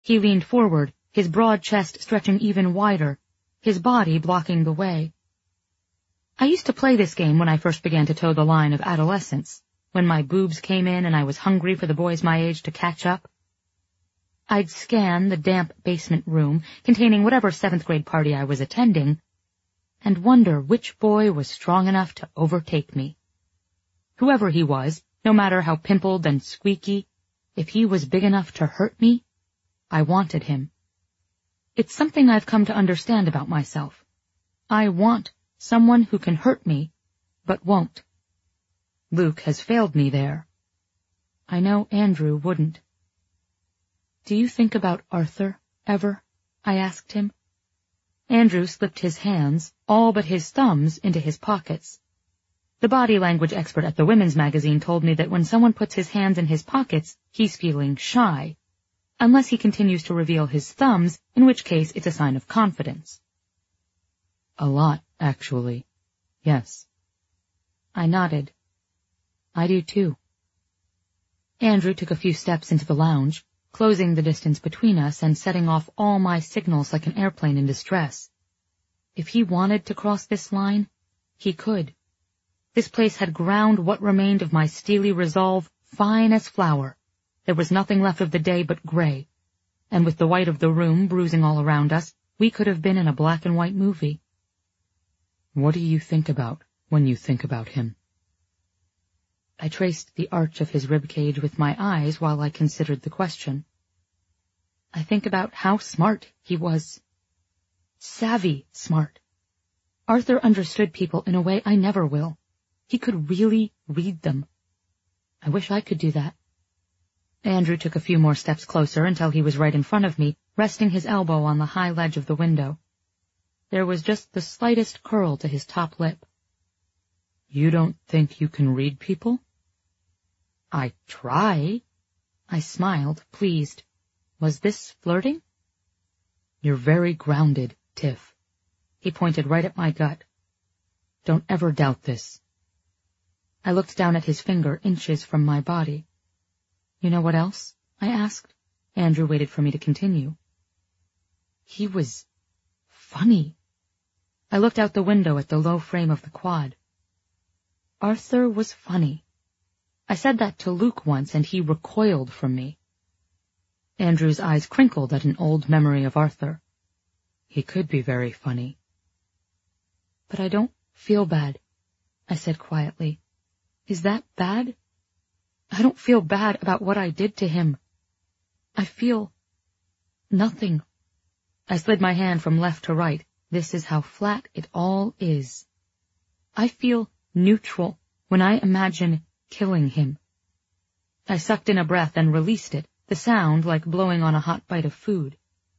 He leaned forward, his broad chest stretching even wider, his body blocking the way. I used to play this game when I first began to toe the line of adolescence, when my boobs came in and I was hungry for the boys my age to catch up. I'd scan the damp basement room containing whatever 7th grade party I was attending and wonder which boy was strong enough to overtake me. Whoever he was, no matter how pimpled and squeaky, if he was big enough to hurt me, I wanted him. It's something I've come to understand about myself. I want someone who can hurt me, but won't. Luke has failed me there. I know Andrew wouldn't. Do you think about Arthur, ever? I asked him. Andrew slipped his hands, all but his thumbs, into his pockets. The body language expert at the women's magazine told me that when someone puts his hands in his pockets, he's feeling shy, unless he continues to reveal his thumbs, in which case it's a sign of confidence. A lot, actually. Yes. I nodded. I do too. Andrew took a few steps into the lounge, closing the distance between us and setting off all my signals like an airplane in distress. If he wanted to cross this line, he could. This place had ground what remained of my steely resolve fine as flour. There was nothing left of the day but gray, and with the white of the room bruising all around us, we could have been in a black and white movie. What do you think about when you think about him? I traced the arch of his ribcage with my eyes while I considered the question. I think about how smart he was. Savvy smart. Arthur understood people in a way I never will. He could really read them. I wish I could do that. Andrew took a few more steps closer until he was right in front of me, resting his elbow on the high ledge of the window. There was just the slightest curl to his top lip. You don't think you can read people? I try. I smiled, pleased. Was this flirting? You're very grounded, Tiff. He pointed right at my gut. Don't ever doubt this. I looked down at his finger inches from my body. You know what else? I asked. Andrew waited for me to continue. He was funny. I looked out the window at the low frame of the quad. Arthur was funny. I said that to Luke once, and he recoiled from me. Andrew's eyes crinkled at an old memory of Arthur. He could be very funny. But I don't feel bad, I said quietly. Is that bad? I don't feel bad about what I did to him. I feel nothing. I slid my hand from left to right. This is how flat it all is. I feel neutral when I imagine killing him. I sucked in a breath and released it, the sound like blowing on a hot bite of food.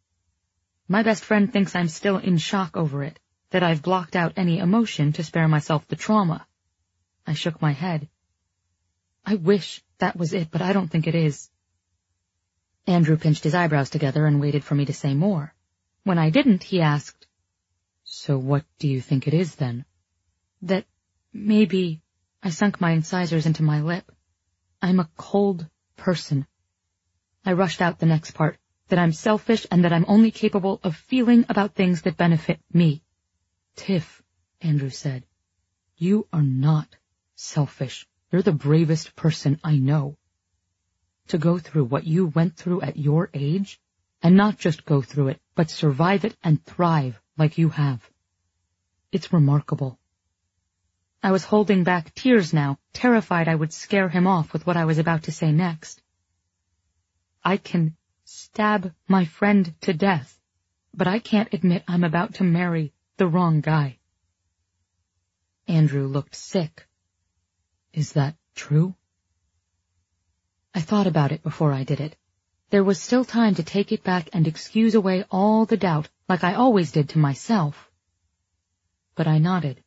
My best friend thinks I'm still in shock over it, that I've blocked out any emotion to spare myself the trauma. I shook my head. I wish that was it, but I don't think it is. Andrew pinched his eyebrows together and waited for me to say more. When I didn't, he asked, So what do you think it is, then? That maybe I sunk my incisors into my lip. I'm a cold person. I rushed out the next part, that I'm selfish and that I'm only capable of feeling about things that benefit me. Tiff, Andrew said, you are not selfish. You're the bravest person I know. To go through what you went through at your age, and not just go through it, but survive it and thrive like you have. It's remarkable. I was holding back tears now, terrified I would scare him off with what I was about to say next. I can stab my friend to death, but I can't admit I'm about to marry the wrong guy. Andrew looked sick. Is that true? I thought about it before I did it. There was still time to take it back and excuse away all the doubt, like I always did to myself. But I nodded.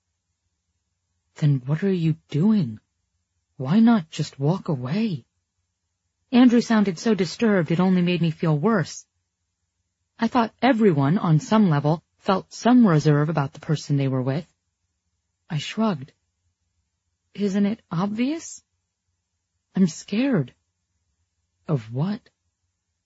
Then what are you doing? Why not just walk away? Andrew sounded so disturbed it only made me feel worse. I thought everyone, on some level, felt some reserve about the person they were with. I shrugged. Isn't it obvious? I'm scared. Of what?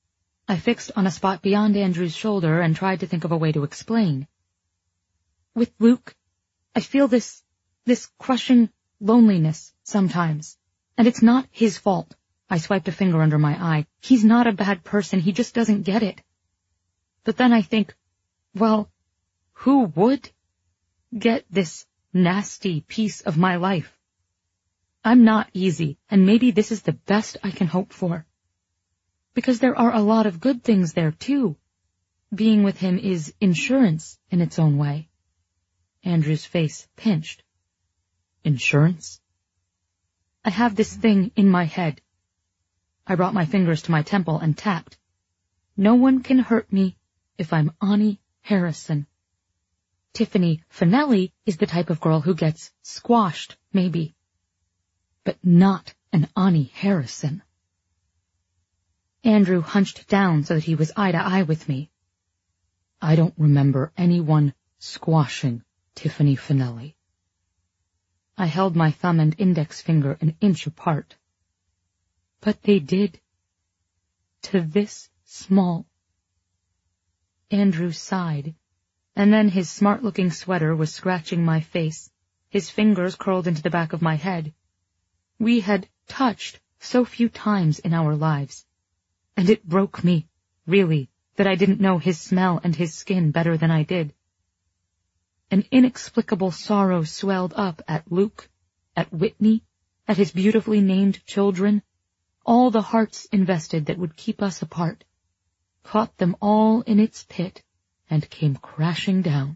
I fixed on a spot beyond Andrew's shoulder and tried to think of a way to explain. With Luke, I feel this crushing loneliness sometimes, and it's not his fault. I swiped a finger under my eye. He's not a bad person, he just doesn't get it. But then I think, well, who would get this nasty piece of my life? I'm not easy, and maybe this is the best I can hope for. Because there are a lot of good things there, too. Being with him is insurance in its own way. Andrew's face pinched. Insurance? I have this thing in my head. I brought my fingers to my temple and tapped. No one can hurt me if I'm Ani Harrison. Tiffany Finelli is the type of girl who gets squashed, maybe. But not an Ani Harrison. Andrew hunched down so that he was eye to eye with me. I don't remember anyone squashing Tiffany Finelli. I held my thumb and index finger an inch apart. But they did. To this small. Andrew sighed, and then his smart-looking sweater was scratching my face. His fingers curled into the back of my head. We had touched so few times in our lives. And it broke me, really, that I didn't know his smell and his skin better than I did. An inexplicable sorrow swelled up at Luke, at Whitney, at his beautifully named children, all the hearts invested that would keep us apart, caught them all in its pit, and came crashing down.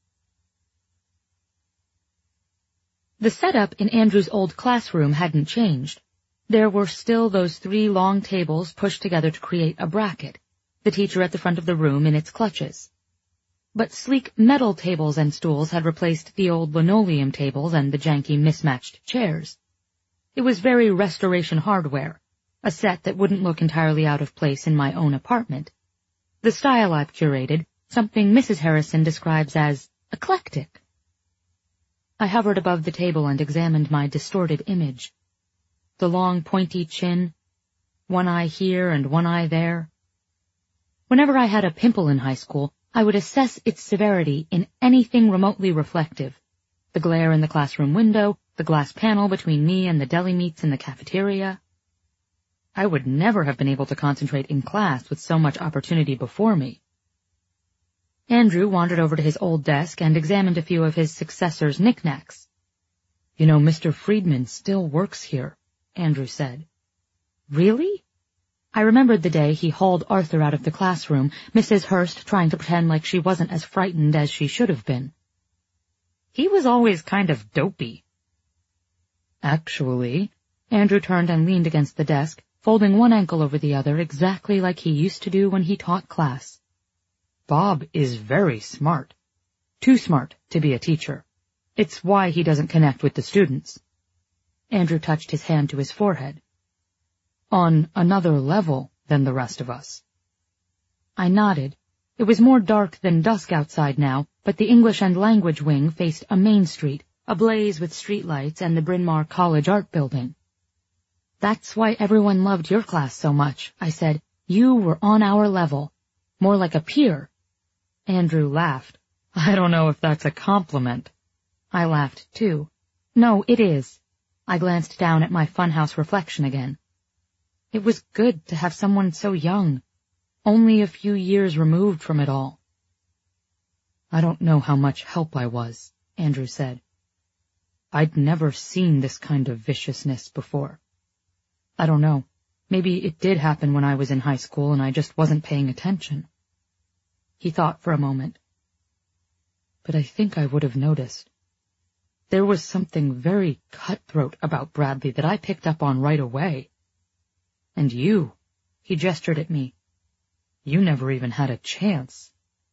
The setup in Andrew's old classroom hadn't changed. There were still those 3 long tables pushed together to create a bracket, the teacher at the front of the room in its clutches. But sleek metal tables and stools had replaced the old linoleum tables and the janky mismatched chairs. It was very restoration hardware, a set that wouldn't look entirely out of place in my own apartment. The style I've curated, something Mrs. Harrison describes as eclectic. I hovered above the table and examined my distorted image. The long pointy chin, one eye here and one eye there. Whenever I had a pimple in high school, I would assess its severity in anything remotely reflective. The glare in the classroom window, the glass panel between me and the deli meats in the cafeteria. I would never have been able to concentrate in class with so much opportunity before me. Andrew wandered over to his old desk and examined a few of his successor's knickknacks. You know, Mr. Friedman still works here, Andrew said. Really? I remembered the day he hauled Arthur out of the classroom, Mrs. Hurst trying to pretend like she wasn't as frightened as she should have been. He was always kind of dopey. Actually, Andrew turned and leaned against the desk, folding one ankle over the other exactly like he used to do when he taught class. Bob is very smart. Too smart to be a teacher. It's why he doesn't connect with the students. Andrew touched his hand to his forehead. On another level than the rest of us. I nodded. It was more dark than dusk outside now, but the English and Language wing faced a main street, ablaze with streetlights and the Bryn Mawr College art building. That's why everyone loved your class so much, I said. You were on our level. More like a peer. Andrew laughed. I don't know if that's a compliment. I laughed, too. No, it is. I glanced down at my funhouse reflection again. It was good to have someone so young, only a few years removed from it all. I don't know how much help I was, Andrew said. I'd never seen this kind of viciousness before. I don't know. Maybe it did happen when I was in high school and I just wasn't paying attention. He thought for a moment. But I think I would have noticed. There was something very cutthroat about Bradley that I picked up on right away. And you, he gestured at me. You never even had a chance.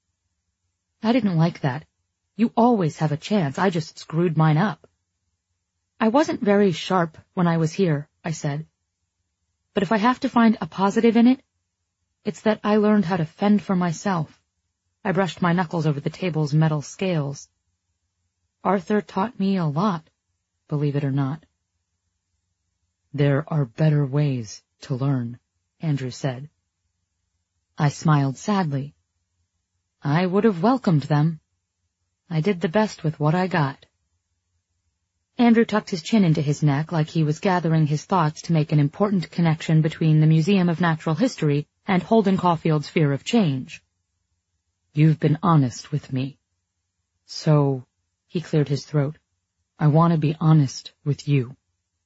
I didn't like that. You always have a chance. I just screwed mine up. I wasn't very sharp when I was here, I said. But if I have to find a positive in it, it's that I learned how to fend for myself. I brushed my knuckles over the table's metal scales. Arthur taught me a lot, believe it or not. There are better ways to learn, Andrew said. I smiled sadly. I would have welcomed them. I did the best with what I got. Andrew tucked his chin into his neck like he was gathering his thoughts to make an important connection between the Museum of Natural History and Holden Caulfield's fear of change. You've been honest with me. So, he cleared his throat, I want to be honest with you.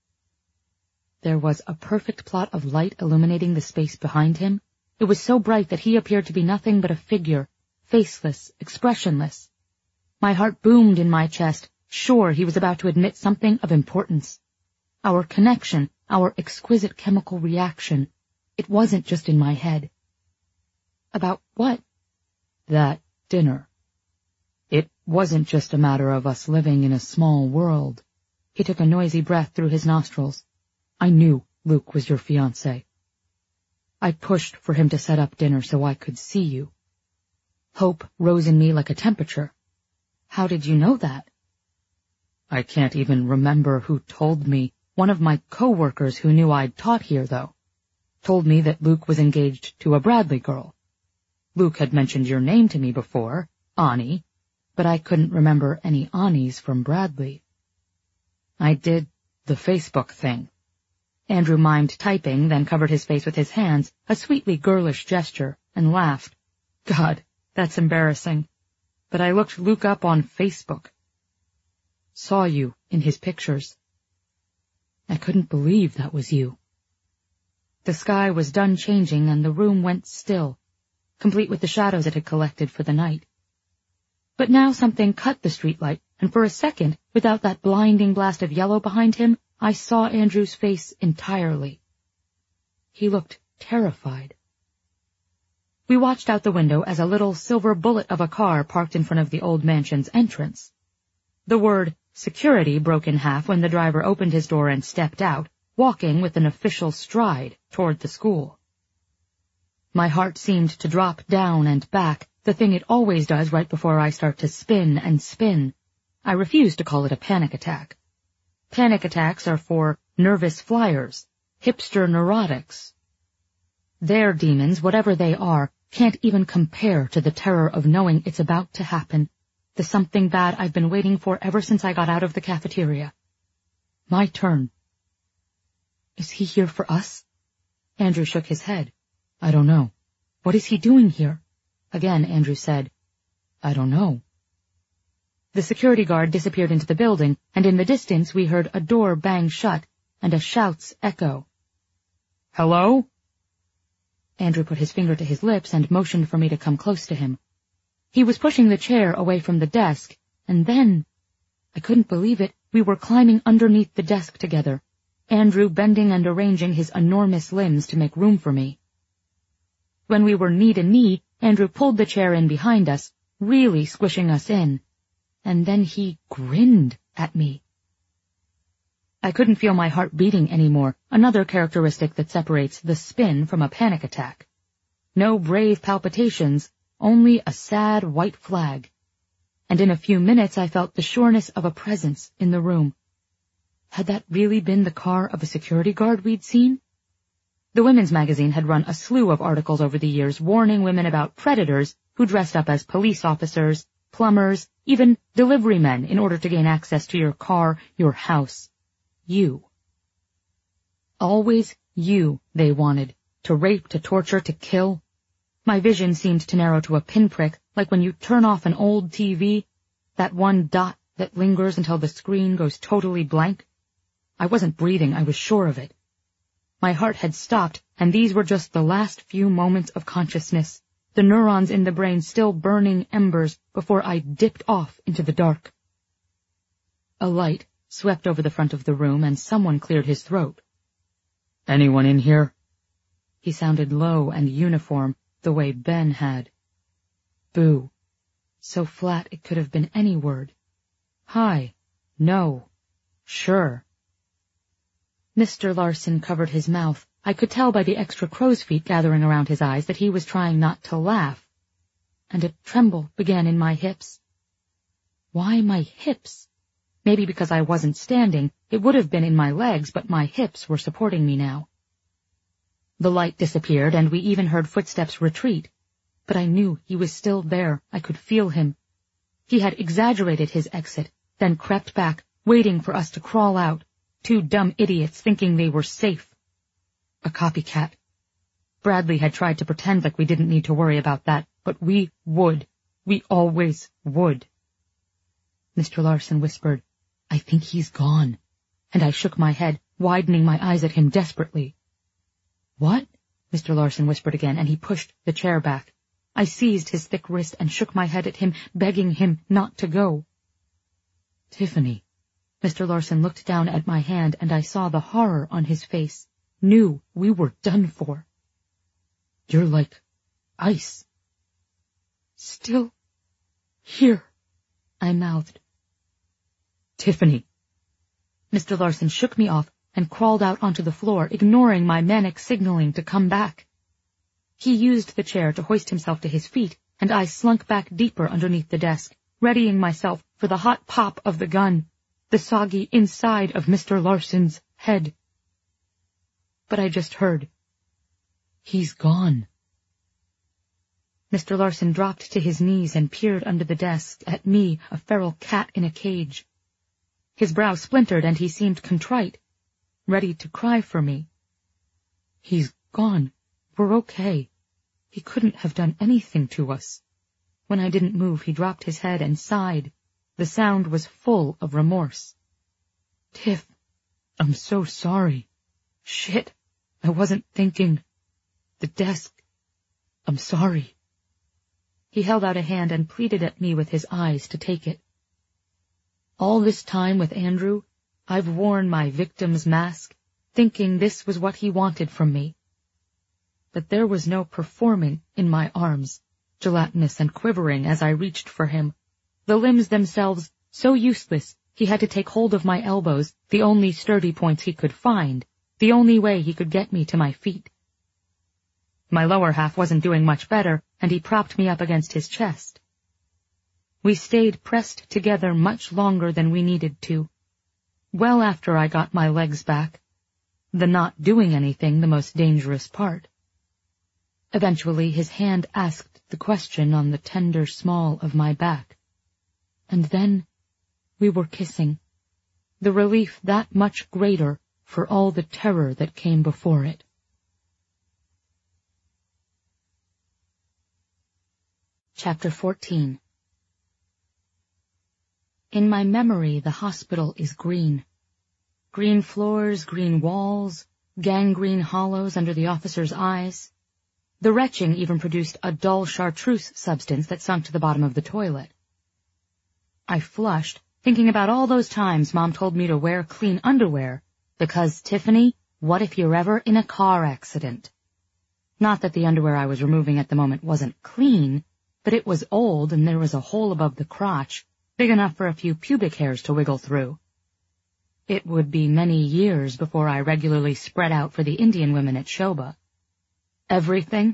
There was a perfect plot of light illuminating the space behind him. It was so bright that he appeared to be nothing but a figure, faceless, expressionless. My heart boomed in my chest, sure he was about to admit something of importance. Our connection, our exquisite chemical reaction, it wasn't just in my head. About what? That dinner. It wasn't just a matter of us living in a small world. He took a noisy breath through his nostrils. I knew Luke was your fiancé. I pushed for him to set up dinner so I could see you. Hope rose in me like a temperature. How did you know that? I can't even remember who told me. One of my co-workers who knew I'd taught here, though, told me that Luke was engaged to a Bradley girl. Luke had mentioned your name to me before, Ani, but I couldn't remember any Anis from Bradley. I did the Facebook thing. Andrew mimed typing, then covered his face with his hands, a sweetly girlish gesture, and laughed. God, that's embarrassing. But I looked Luke up on Facebook. Saw you in his pictures. I couldn't believe that was you. The sky was done changing and the room went still, complete with the shadows it had collected for the night. But now something cut the streetlight, and for a second, without that blinding blast of yellow behind him, I saw Andrew's face entirely. He looked terrified. We watched out the window as a little silver bullet of a car parked in front of the old mansion's entrance. The word security broke in half when the driver opened his door and stepped out, walking with an official stride toward the school. My heart seemed to drop down and back, the thing it always does right before I start to spin and spin. I refuse to call it a panic attack. Panic attacks are for nervous flyers, hipster neurotics. Their demons, whatever they are, can't even compare to the terror of knowing it's about to happen, the something bad I've been waiting for ever since I got out of the cafeteria. My turn. Is he here for us? Andrew shook his head. I don't know. What is he doing here? Again, Andrew said, I don't know. The security guard disappeared into the building, and in the distance we heard a door bang shut and a shout's echo. Hello? Andrew put his finger to his lips and motioned for me to come close to him. He was pushing the chair away from the desk, and then, I couldn't believe it, we were climbing underneath the desk together, Andrew bending and arranging his enormous limbs to make room for me. When we were knee to knee, Andrew pulled the chair in behind us, really squishing us in, and then he grinned at me. I couldn't feel my heart beating anymore, another characteristic that separates the spin from a panic attack. No brave palpitations, only a sad white flag. And in a few minutes I felt the sureness of a presence in the room. Had that really been the car of a security guard we'd seen? The women's magazine had run a slew of articles over the years warning women about predators who dressed up as police officers, plumbers, even delivery men in order to gain access to your car, your house. You. Always you, they wanted. To rape, to torture, to kill. My vision seemed to narrow to a pinprick, like when you turn off an old TV, that one dot that lingers until the screen goes totally blank. I wasn't breathing, I was sure of it. My heart had stopped, and these were just the last few moments of consciousness, the neurons in the brain still burning embers before I dipped off into the dark. A light swept over the front of the room, and someone cleared his throat. Anyone in here? He sounded low and uniform, the way Ben had. Boo. So flat it could have been any word. Hi. No. Sure. Mr. Larson covered his mouth. I could tell by the extra crow's feet gathering around his eyes that he was trying not to laugh. And a tremble began in my hips. Why my hips? Maybe because I wasn't standing, it would have been in my legs, but my hips were supporting me now. The light disappeared, and we even heard footsteps retreat. But I knew he was still there. I could feel him. He had exaggerated his exit, then crept back, waiting for us to crawl out. Two dumb idiots thinking they were safe. A copycat. Bradley had tried to pretend like we didn't need to worry about that, but we would. We always would. Mr. Larson whispered, "I think he's gone." And I shook my head, widening my eyes at him desperately. "What?" Mr. Larson whispered again, and he pushed the chair back. I seized his thick wrist and shook my head at him, begging him not to go. "Tiffany." Mr. Larson looked down at my hand, and I saw the horror on his face. Knew we were done for. "You're like ice." "Still here," I mouthed. "Tiffany." Mr. Larson shook me off and crawled out onto the floor, ignoring my manic signaling to come back. He used the chair to hoist himself to his feet, and I slunk back deeper underneath the desk, readying myself for the hot pop of the gun, the soggy inside of Mr. Larson's head. But I just heard, "He's gone." Mr. Larson dropped to his knees and peered under the desk at me, a feral cat in a cage. His brow splintered and he seemed contrite, ready to cry for me. "He's gone. We're okay. He couldn't have done anything to us." When I didn't move, he dropped his head and sighed. The sound was full of remorse. "Tiff, I'm so sorry. Shit, I wasn't thinking. The desk. I'm sorry." He held out a hand and pleaded at me with his eyes to take it. All this time with Andrew, I've worn my victim's mask, thinking this was what he wanted from me. But there was no performing in my arms, gelatinous and quivering as I reached for him. The limbs themselves so useless, he had to take hold of my elbows, the only sturdy points he could find, the only way he could get me to my feet. My lower half wasn't doing much better, and he propped me up against his chest. We stayed pressed together much longer than we needed to. Well after I got my legs back, the not doing anything the most dangerous part. Eventually his hand asked the question on the tender small of my back. And then we were kissing, the relief that much greater for all the terror that came before it. Chapter 14. In my memory, the hospital is green. Green floors, green walls, gangrene hollows under the officers' eyes. The retching even produced a dull chartreuse substance that sunk to the bottom of the toilet. I flushed, thinking about all those times Mom told me to wear clean underwear, because, Tiffany, what if you're ever in a car accident? Not that the underwear I was removing at the moment wasn't clean, but it was old and there was a hole above the crotch, big enough for a few pubic hairs to wiggle through. It would be many years before I regularly spread out for the Indian women at Shoba. Everything.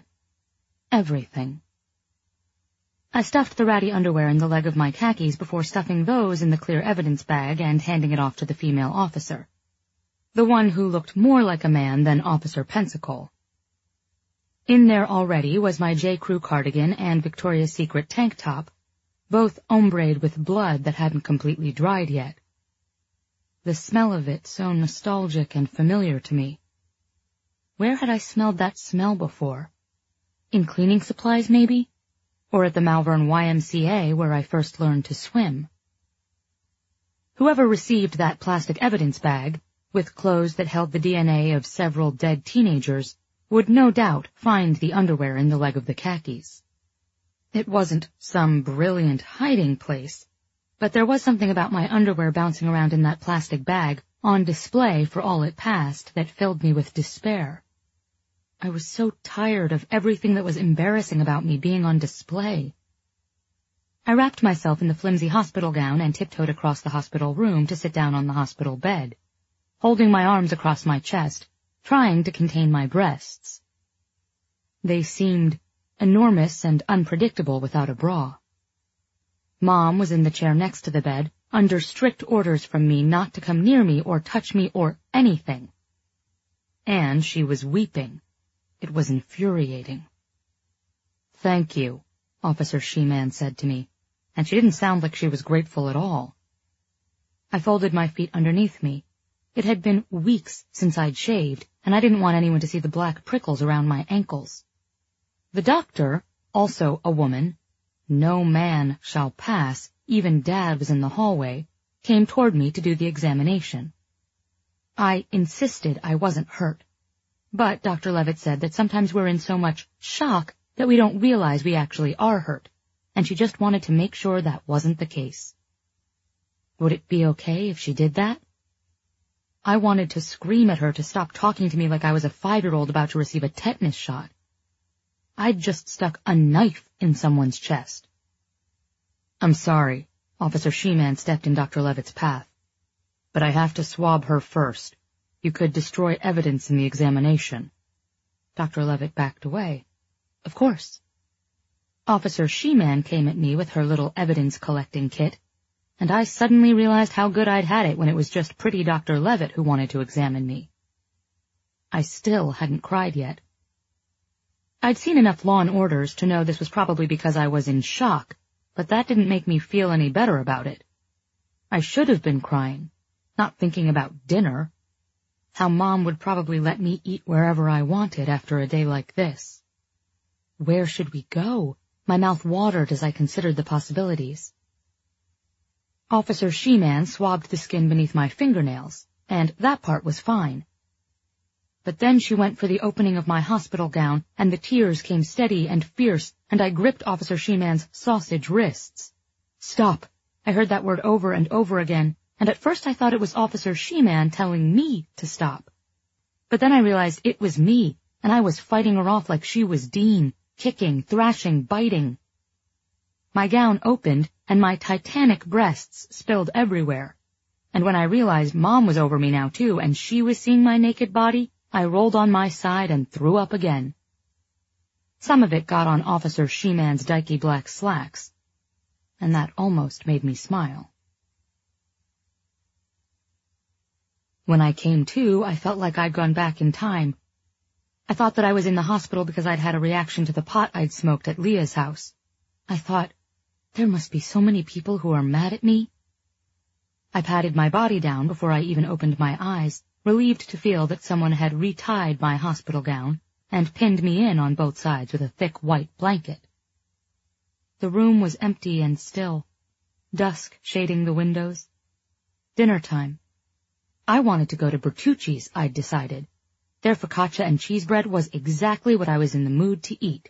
I stuffed the ratty underwear in the leg of my khakis before stuffing those in the clear evidence bag and handing it off to the female officer, the one who looked more like a man than Officer Pensacola. In there already was my J. Crew cardigan and Victoria's Secret tank top, both ombre'd with blood that hadn't completely dried yet. The smell of it so nostalgic and familiar to me. Where had I smelled that smell before? In cleaning supplies, maybe? Or at the Malvern YMCA, where I first learned to swim? Whoever received that plastic evidence bag, with clothes that held the DNA of several dead teenagers, would no doubt find the underwear in the leg of the khakis. It wasn't some brilliant hiding place, but there was something about my underwear bouncing around in that plastic bag, on display for all it passed, that filled me with despair. I was so tired of everything that was embarrassing about me being on display. I wrapped myself in the flimsy hospital gown and tiptoed across the hospital room to sit down on the hospital bed, holding my arms across my chest, trying to contain my breasts. They seemed enormous and unpredictable without a bra. Mom was in the chair next to the bed, under strict orders from me not to come near me or touch me or anything. And she was weeping, It was infuriating. "Thank you," Officer Sheeman said to me, and she didn't sound like she was grateful at all. I folded my feet underneath me. It had been weeks since I'd shaved, and I didn't want anyone to see the black prickles around my ankles. The doctor, also a woman, no man shall pass, even Dad was in the hallway, came toward me to do the examination. I insisted I wasn't hurt, but Dr. Levitt said that sometimes we're in so much shock that we don't realize we actually are hurt, and she just wanted to make sure that wasn't the case. Would it be okay if she did that? I wanted to scream at her to stop talking to me like I was a 5-year-old about to receive a tetanus shot. I'd just stuck a knife in someone's chest. "I'm sorry," Officer Sheeman stepped in Dr. Levitt's path, "but I have to swab her first. You could destroy evidence in the examination." Dr. Levitt backed away. "Of course." Officer Sheeman came at me with her little evidence-collecting kit, and I suddenly realized how good I'd had it when it was just pretty Dr. Levitt who wanted to examine me. I still hadn't cried yet. I'd seen enough Law and Orders to know this was probably because I was in shock, but that didn't make me feel any better about it. I should have been crying, not thinking about dinner, how Mom would probably let me eat wherever I wanted after a day like this. Where should we go? My mouth watered as I considered the possibilities. Officer Sheeman swabbed the skin beneath my fingernails, and that part was fine. But then she went for the opening of my hospital gown, and the tears came steady and fierce, and I gripped Officer Sheeman's sausage wrists. "Stop!" I heard that word over and over again, and at first I thought it was Officer Sheeman telling me to stop. But then I realized it was me, and I was fighting her off like she was Dean, kicking, thrashing, biting. My gown opened, and my titanic breasts spilled everywhere. And when I realized Mom was over me now too, and she was seeing my naked body, I rolled on my side and threw up again. Some of it got on Officer Sheeman's dykey black slacks, and that almost made me smile. When I came to, I felt like I'd gone back in time. I thought that I was in the hospital because I'd had a reaction to the pot I'd smoked at Leah's house. I thought, there must be so many people who are mad at me. I patted my body down before I even opened my eyes, relieved to feel that someone had retied my hospital gown and pinned me in on both sides with a thick white blanket. The room was empty and still, dusk shading the windows. Dinner time. I wanted to go to Bertucci's, I'd decided. Their focaccia and cheese bread was exactly what I was in the mood to eat.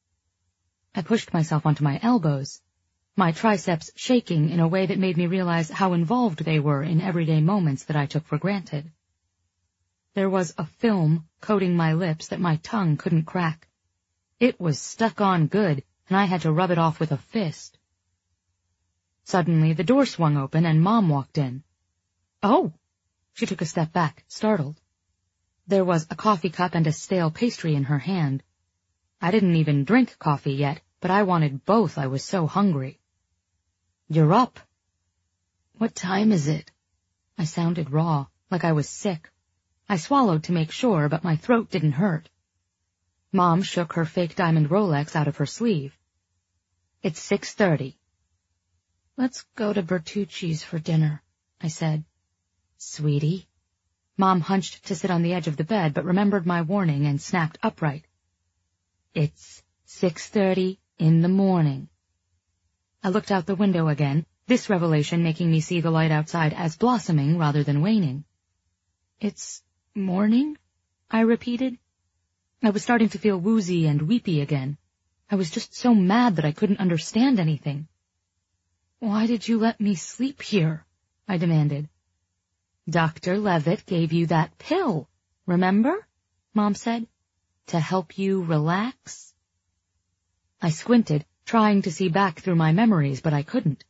I pushed myself onto my elbows, my triceps shaking in a way that made me realize how involved they were in everyday moments that I took for granted. There was a film coating my lips that my tongue couldn't crack. It was stuck on good, and I had to rub it off with a fist. Suddenly, the door swung open and Mom walked in. "Oh!" She took a step back, startled. There was a coffee cup and a stale pastry in her hand. I didn't even drink coffee yet, but I wanted both. I was so hungry. "You're up." "What time is it?" I sounded raw, like I was sick. I swallowed to make sure, but my throat didn't hurt. Mom shook her fake diamond Rolex out of her sleeve. "It's 6:30. "Let's go to Bertucci's for dinner," I said. "Sweetie." Mom hunched to sit on the edge of the bed, but remembered my warning and snapped upright. "It's 6:30 in the morning." I looked out the window again, this revelation making me see the light outside as blossoming rather than waning. "It's morning?" I repeated. I was starting to feel woozy and weepy again. I was just so mad that I couldn't understand anything. "Why did you let me sleep here?" I demanded. "Dr. Levitt gave you that pill, remember?" Mom said. "To help you relax." I squinted, trying to see back through my memories, but I couldn't.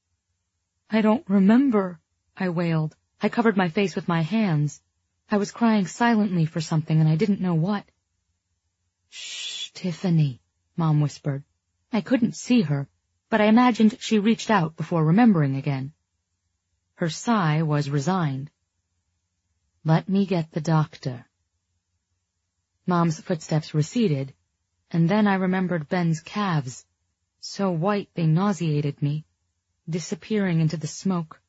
"I don't remember," I wailed. I covered my face with my hands. I was crying silently for something, and I didn't know what. "Shh, Tiffany," Mom whispered. I couldn't see her, but I imagined she reached out before remembering again. Her sigh was resigned. "Let me get the doctor." Mom's footsteps receded, and then I remembered Ben's calves, so white they nauseated me, disappearing into the smoke.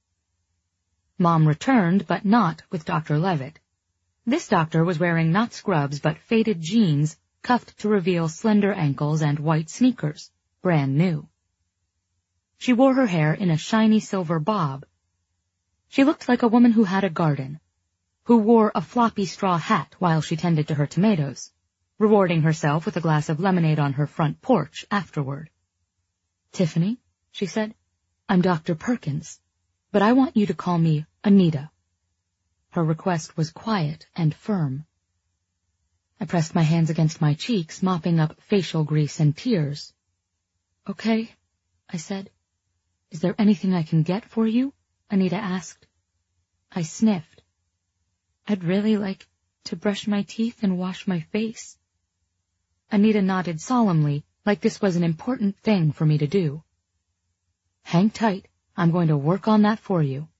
Mom returned, but not with Dr. Levitt. This doctor was wearing not scrubs but faded jeans, cuffed to reveal slender ankles, and white sneakers, brand new. She wore her hair in a shiny silver bob. She looked like a woman who had a garden, who wore a floppy straw hat while she tended to her tomatoes, rewarding herself with a glass of lemonade on her front porch afterward. "Tiffany," she said, "I'm Dr. Perkins, but I want you to call me Anita." Her request was quiet and firm. I pressed my hands against my cheeks, mopping up facial grease and tears. "Okay," I said. "Is there anything I can get for you?" Anita asked. I sniffed. "I'd really like to brush my teeth and wash my face." Anita nodded solemnly, like this was an important thing for me to do. "Hang tight. I'm going to work on that for you."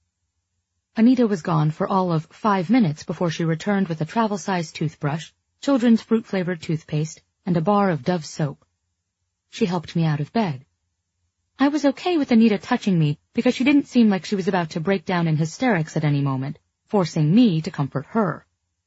Anita was gone for all of 5 minutes before she returned with a travel-sized toothbrush, children's fruit-flavored toothpaste, and a bar of Dove soap. She helped me out of bed. I was okay with Anita touching me because she didn't seem like she was about to break down in hysterics at any moment, forcing me to comfort her.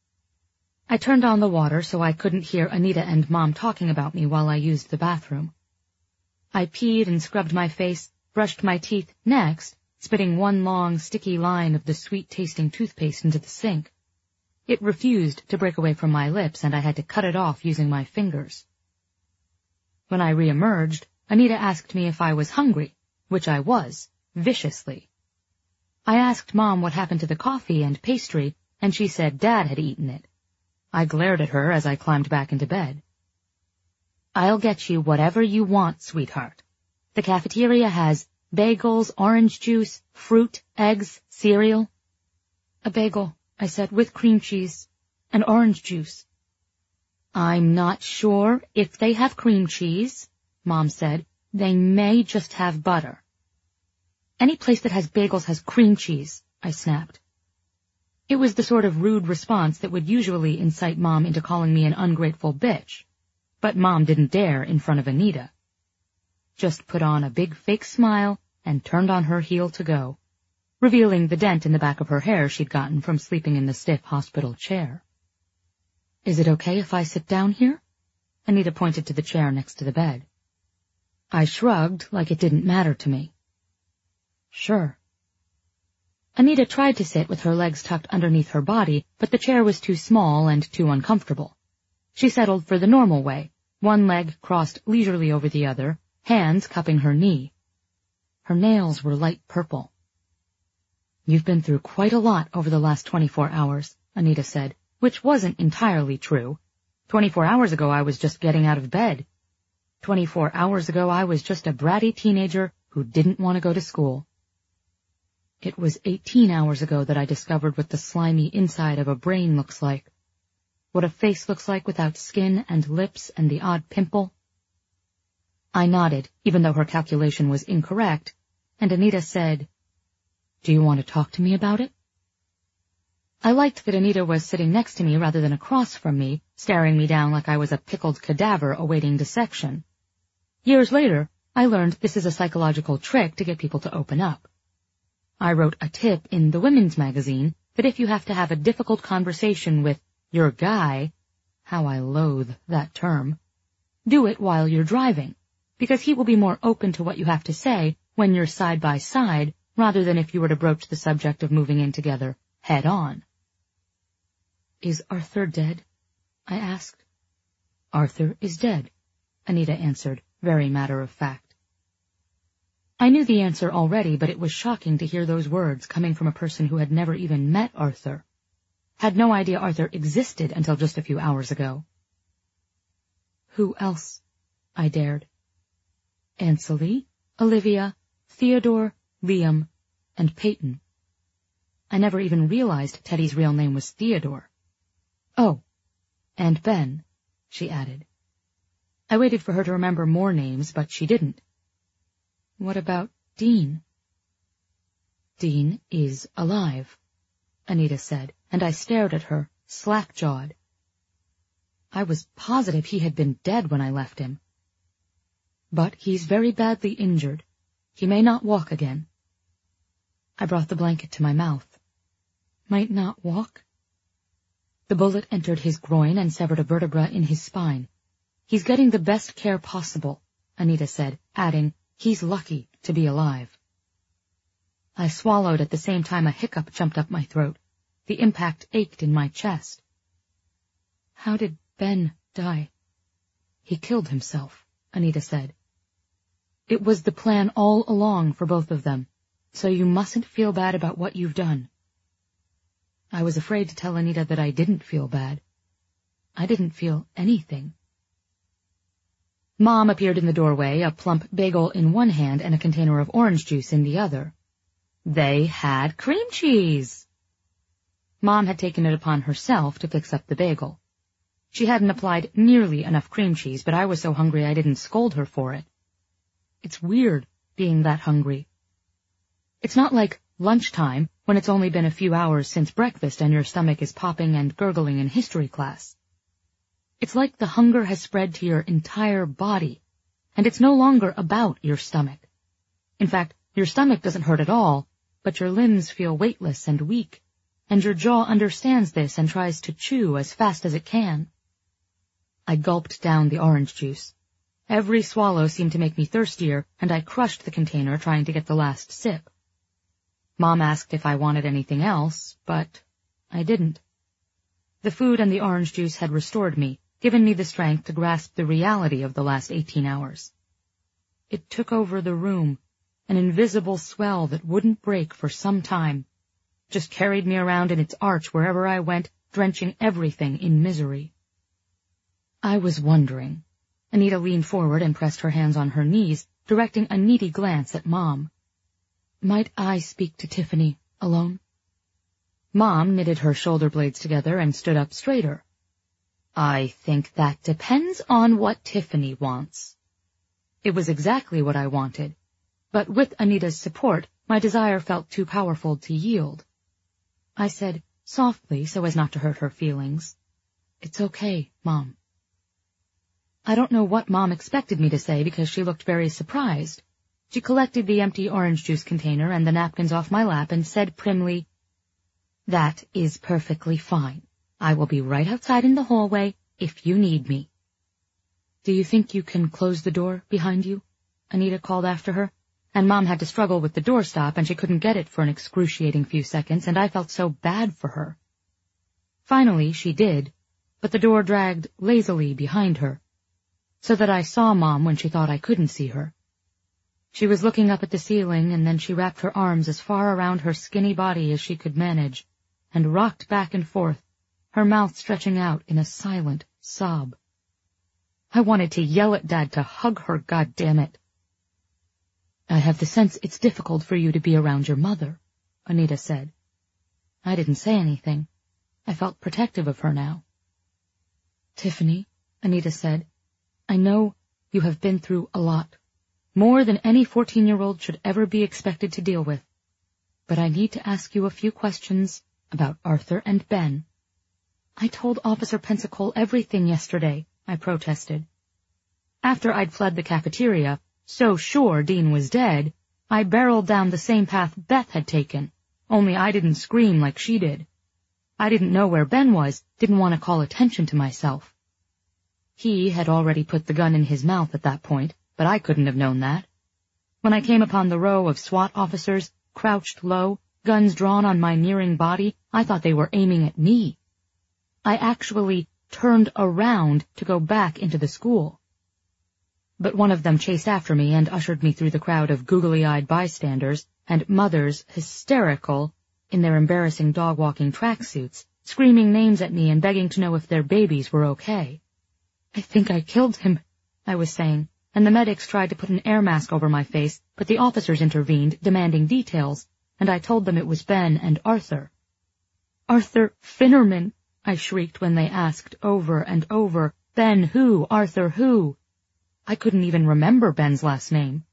I turned on the water so I couldn't hear Anita and Mom talking about me while I used the bathroom. I peed and scrubbed my face, brushed my teeth next, spitting one long, sticky line of the sweet-tasting toothpaste into the sink. It refused to break away from my lips, and I had to cut it off using my fingers. When I re-emerged, Anita asked me if I was hungry, which I was, viciously. I asked Mom what happened to the coffee and pastry, and she said Dad had eaten it. I glared at her as I climbed back into bed. "I'll get you whatever you want, sweetheart. The cafeteria has bagels, orange juice, fruit, eggs, cereal." "A bagel," I said, "with cream cheese and orange juice." "I'm not sure if they have cream cheese," Mom said. "They may just have butter." "Any place that has bagels has cream cheese," I snapped. It was the sort of rude response that would usually incite Mom into calling me an ungrateful bitch. But Mom didn't dare in front of Anita. Just put on a big fake smile and turned on her heel to go, revealing the dent in the back of her hair she'd gotten from sleeping in the stiff hospital chair. "Is it okay if I sit down here?" Anita pointed to the chair next to the bed. I shrugged like it didn't matter to me. "Sure." Anita tried to sit with her legs tucked underneath her body, but the chair was too small and too uncomfortable. She settled for the normal way, one leg crossed leisurely over the other, hands cupping her knee. Her nails were light purple. "You've been through quite a lot over the last 24 hours, Anita said, which wasn't entirely true. 24 hours ago I was just getting out of bed. 24 hours ago I was just a bratty teenager who didn't want to go to school. It was 18 hours ago that I discovered what the slimy inside of a brain looks like, what a face looks like without skin and lips and the odd pimple." I nodded, even though her calculation was incorrect, and Anita said, "Do you want to talk to me about it?" I liked that Anita was sitting next to me rather than across from me, staring me down like I was a pickled cadaver awaiting dissection. Years later, I learned this is a psychological trick to get people to open up. I wrote a tip in the women's magazine that if you have to have a difficult conversation with your guy, how I loathe that term, do it while you're driving, because he will be more open to what you have to say when you're side by side rather than if you were to broach the subject of moving in together head on. "Is Arthur dead?" I asked. "Arthur is dead," Anita answered, very matter-of-fact. I knew the answer already, but it was shocking to hear those words coming from a person who had never even met Arthur, had no idea Arthur existed until just a few hours ago. "Who else?" I dared. "Ansley, Olivia, Theodore, Liam, and Peyton." I never even realized Teddy's real name was Theodore. "Oh, and Ben," she added. I waited for her to remember more names, but she didn't. "What about Dean?" "Dean is alive," Anita said, and I stared at her, slack-jawed. I was positive he had been dead when I left him. But he's very badly injured. He may not walk again. I brought the blanket to my mouth. Might not walk? The bullet entered his groin and severed a vertebra in his spine. He's getting the best care possible, Anita said, adding, he's lucky to be alive. I swallowed at the same time a hiccup jumped up my throat. The impact ached in my chest. How did Ben die? He killed himself, Anita said. It was the plan all along for both of them, so you mustn't feel bad about what you've done. I was afraid to tell Anita that I didn't feel bad. I didn't feel anything. Mom appeared in the doorway, a plump bagel in one hand and a container of orange juice in the other. They had cream cheese! Mom had taken it upon herself to fix up the bagel. She hadn't applied nearly enough cream cheese, but I was so hungry I didn't scold her for it. It's weird being that hungry. It's not like lunchtime when it's only been a few hours since breakfast and your stomach is popping and gurgling in history class. It's like the hunger has spread to your entire body, and it's no longer about your stomach. In fact, your stomach doesn't hurt at all, but your limbs feel weightless and weak, and your jaw understands this and tries to chew as fast as it can. I gulped down the orange juice. Every swallow seemed to make me thirstier, and I crushed the container trying to get the last sip. Mom asked if I wanted anything else, but I didn't. The food and the orange juice had restored me, given me the strength to grasp the reality of the last 18 hours. It took over the room, an invisible swell that wouldn't break for some time, just carried me around in its arch wherever I went, drenching everything in misery. I was wondering. Anita leaned forward and pressed her hands on her knees, directing a needy glance at Mom. Might I speak to Tiffany alone? Mom knitted her shoulder blades together and stood up straighter. I think that depends on what Tiffany wants. It was exactly what I wanted, but with Anita's support, my desire felt too powerful to yield. I said, softly so as not to hurt her feelings, It's okay, Mom. I don't know what Mom expected me to say because she looked very surprised. She collected the empty orange juice container and the napkins off my lap and said primly, That is perfectly fine. I will be right outside in the hallway if you need me. Do you think you can close the door behind you? Anita called after her, and Mom had to struggle with the doorstop and she couldn't get it for an excruciating few seconds, and I felt so bad for her. Finally, she did, but the door dragged lazily behind her, so that I saw Mom when she thought I couldn't see her. She was looking up at the ceiling, and then she wrapped her arms as far around her skinny body as she could manage, and rocked back and forth, her mouth stretching out in a silent sob. I wanted to yell at Dad to hug her, goddammit. I have the sense it's difficult for you to be around your mother, Anita said. I didn't say anything. I felt protective of her now. Tiffany, Anita said, I know you have been through a lot, more than any 14-year-old should ever be expected to deal with. But I need to ask you a few questions about Arthur and Ben. I told Officer Pensacola everything yesterday, I protested. After I'd fled the cafeteria, so sure Dean was dead, I barreled down the same path Beth had taken, only I didn't scream like she did. I didn't know where Ben was, didn't want to call attention to myself. He had already put the gun in his mouth at that point, but I couldn't have known that. When I came upon the row of SWAT officers, crouched low, guns drawn on my nearing body, I thought they were aiming at me. I actually turned around to go back into the school. But one of them chased after me and ushered me through the crowd of googly-eyed bystanders and mothers hysterical in their embarrassing dog-walking tracksuits, screaming names at me and begging to know if their babies were okay. I think I killed him, I was saying, and the medics tried to put an air mask over my face, but the officers intervened, demanding details, and I told them it was Ben and Arthur. Arthur Finnerman, I shrieked when they asked over and over, Ben who, Arthur who? I couldn't even remember Ben's last name.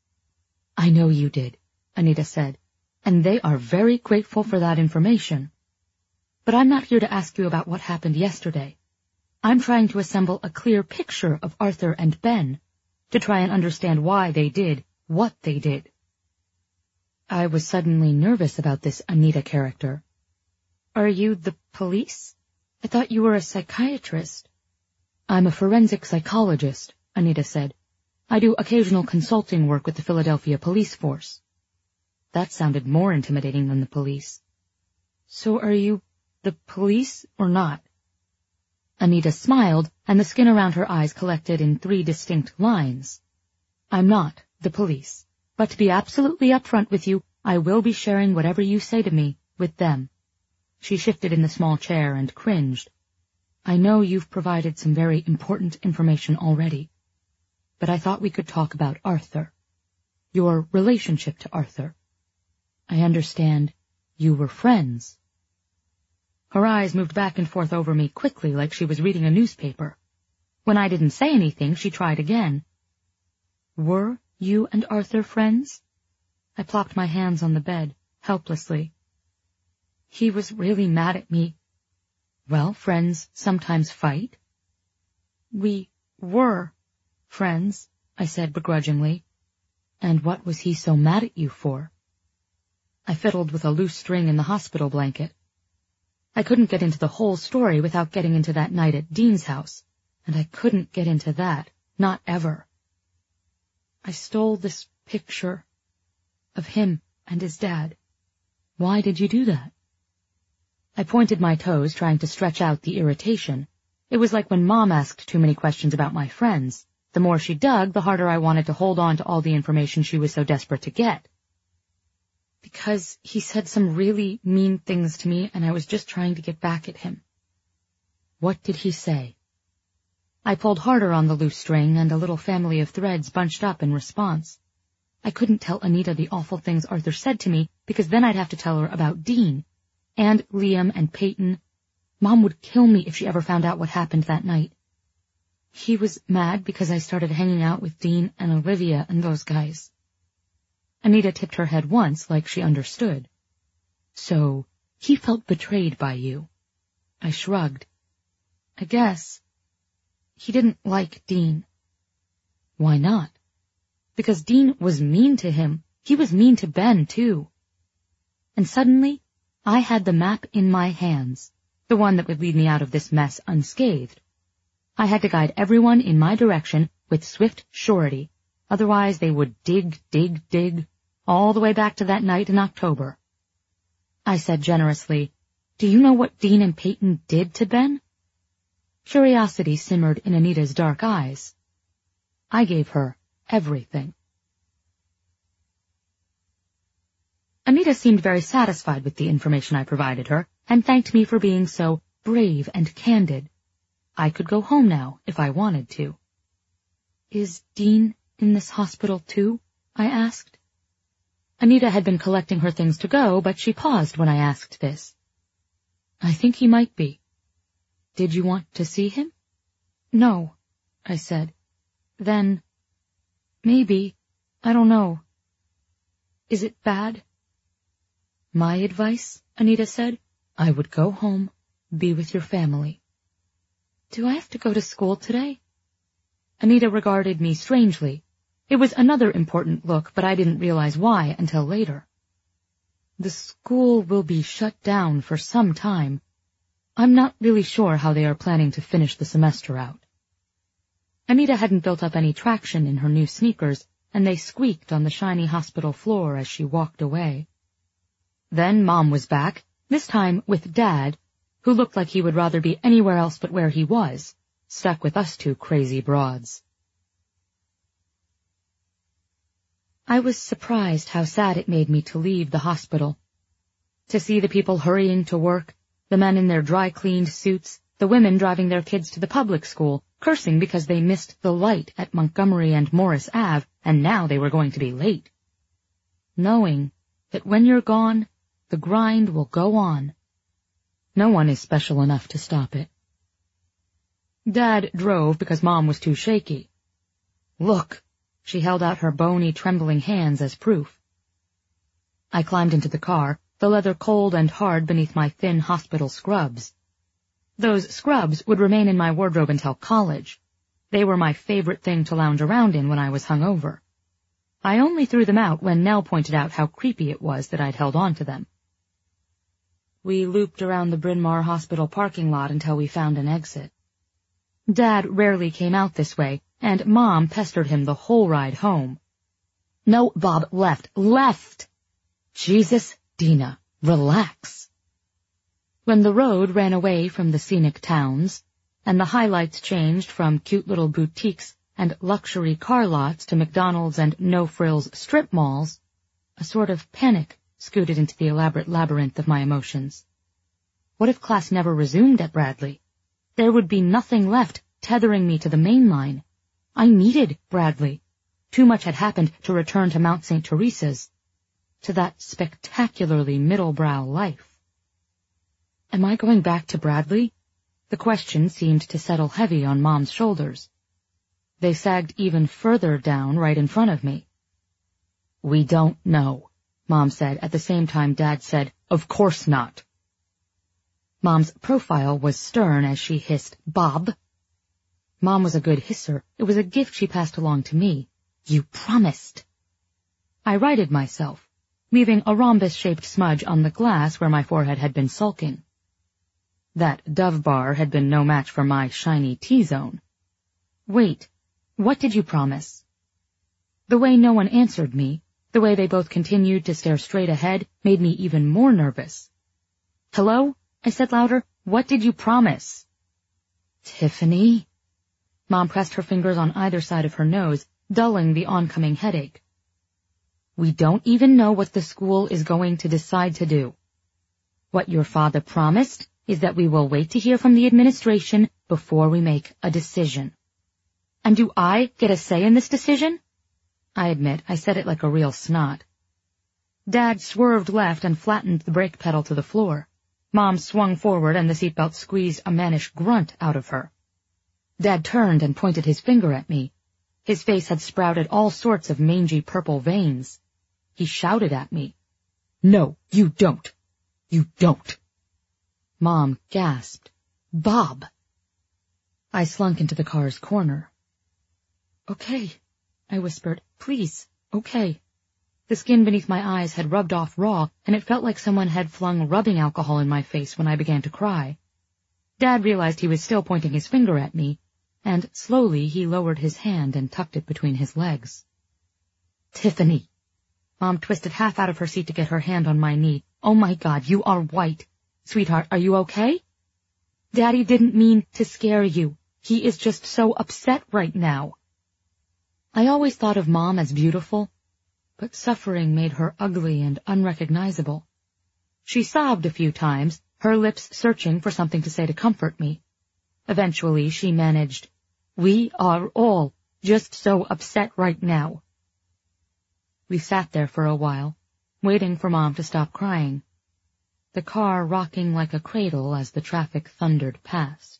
I know you did, Anita said, and they are very grateful for that information. But I'm not here to ask you about what happened yesterday. I'm trying to assemble a clear picture of Arthur and Ben, to try and understand why they did what they did. I was suddenly nervous about this Anita character. Are you the police? I thought you were a psychiatrist. I'm a forensic psychologist, Anita said. I do occasional consulting work with the Philadelphia police force. That sounded more intimidating than the police. So are you the police or not? Anita smiled, and the skin around her eyes collected in 3 distinct lines. I'm not the police, but to be absolutely upfront with you, I will be sharing whatever you say to me with them. She shifted in the small chair and cringed. I know you've provided some very important information already, but I thought we could talk about Arthur. Your relationship to Arthur. I understand you were friends. Her eyes moved back and forth over me quickly like she was reading a newspaper. When I didn't say anything, she tried again. Were you and Arthur friends? I plopped my hands on the bed, helplessly. He was really mad at me. Well, friends sometimes fight. We were friends, I said begrudgingly. And what was he so mad at you for? I fiddled with a loose string in the hospital blanket. I couldn't get into the whole story without getting into that night at Dean's house, and I couldn't get into that, not ever. I stole this picture of him and his dad. Why did you do that? I pointed my toes, trying to stretch out the irritation. It was like when Mom asked too many questions about my friends. The more she dug, the harder I wanted to hold on to all the information she was so desperate to get. Because he said some really mean things to me, and I was just trying to get back at him. What did he say? I pulled harder on the loose string, and a little family of threads bunched up in response. I couldn't tell Anita the awful things Arthur said to me, because then I'd have to tell her about Dean, and Liam and Peyton. Mom would kill me if she ever found out what happened that night. He was mad because I started hanging out with Dean and Olivia and those guys. Anita tipped her head once, like she understood. So, he felt betrayed by you. I shrugged. I guess. He didn't like Dean. Why not? Because Dean was mean to him. He was mean to Ben, too. And suddenly, I had the map in my hands, the one that would lead me out of this mess unscathed. I had to guide everyone in my direction with swift surety. Otherwise, they would dig, all the way back to that night in October. I said generously, Do you know what Dean and Peyton did to Ben? Curiosity simmered in Anita's dark eyes. I gave her everything. Anita seemed very satisfied with the information I provided her, and thanked me for being so brave and candid. I could go home now, if I wanted to. Is Dean in this hospital too? I asked. Anita had been collecting her things to go, but she paused when I asked this. I think he might be. Did you want to see him? No, I said. Then, maybe, I don't know. Is it bad? My advice, Anita said, I would go home, be with your family. Do I have to go to school today? Anita regarded me strangely. It was another important look, but I didn't realize why until later. The school will be shut down for some time. I'm not really sure how they are planning to finish the semester out. Anita hadn't built up any traction in her new sneakers, and they squeaked on the shiny hospital floor as she walked away. Then Mom was back, this time with Dad, who looked like he would rather be anywhere else but where he was, stuck with us 2 crazy broads. I was surprised how sad it made me to leave the hospital. To see the people hurrying to work, the men in their dry-cleaned suits, the women driving their kids to the public school, cursing because they missed the light at Montgomery and Morris Ave, and now they were going to be late. Knowing that when you're gone, the grind will go on. No one is special enough to stop it. Dad drove because Mom was too shaky. Look! She held out her bony, trembling hands as proof. I climbed into the car, the leather cold and hard beneath my thin hospital scrubs. Those scrubs would remain in my wardrobe until college. They were my favorite thing to lounge around in when I was hungover. I only threw them out when Nell pointed out how creepy it was that I'd held on to them. We looped around the Bryn Mawr Hospital parking lot until we found an exit. Dad rarely came out this way, and Mom pestered him the whole ride home. "No, Bob, left! Jesus, Dina, relax." When the road ran away from the scenic towns, and the highlights changed from cute little boutiques and luxury car lots to McDonald's and no-frills strip malls, a sort of panic scooted into the elaborate labyrinth of my emotions. What if class never resumed at Bradley? There would be nothing left tethering me to the main line. I needed Bradley. Too much had happened to return to Mount St. Teresa's, to that spectacularly middle-brow life. Am I going back to Bradley? The question seemed to settle heavy on Mom's shoulders. They sagged even further down right in front of me. "We don't know," Mom said at the same time Dad said, "Of course not." Mom's profile was stern as she hissed, "Bob." Mom was a good hisser. It was a gift she passed along to me. "You promised." I righted myself, leaving a rhombus-shaped smudge on the glass where my forehead had been sulking. That Dove bar had been no match for my shiny T-zone. "Wait, what did you promise?" The way no one answered me, the way they both continued to stare straight ahead, made me even more nervous. "Hello?" I said louder. "What did you promise?" "Tiffany?" Mom pressed her fingers on either side of her nose, dulling the oncoming headache. "We don't even know what the school is going to decide to do. What your father promised is that we will wait to hear from the administration before we make a decision." "And do I get a say in this decision?" I admit I said it like a real snot. Dad swerved left and flattened the brake pedal to the floor. Mom swung forward and the seatbelt squeezed a mannish grunt out of her. Dad turned and pointed his finger at me. His face had sprouted all sorts of mangy purple veins. He shouted at me. "No, you don't. You don't." Mom gasped. "Bob." I slunk into the car's corner. "Okay," I whispered. "Please, okay." The skin beneath my eyes had rubbed off raw, and it felt like someone had flung rubbing alcohol in my face when I began to cry. Dad realized he was still pointing his finger at me, and slowly he lowered his hand and tucked it between his legs. "Tiffany." Mom twisted half out of her seat to get her hand on my knee. "Oh my God, you are white. Sweetheart, are you okay?" "Daddy didn't mean to scare you. He is just so upset right now." I always thought of Mom as beautiful, but suffering made her ugly and unrecognizable. She sobbed a few times, her lips searching for something to say to comfort me. Eventually she managed, "We are all just so upset right now." We sat there for a while, waiting for Mom to stop crying, the car rocking like a cradle as the traffic thundered past.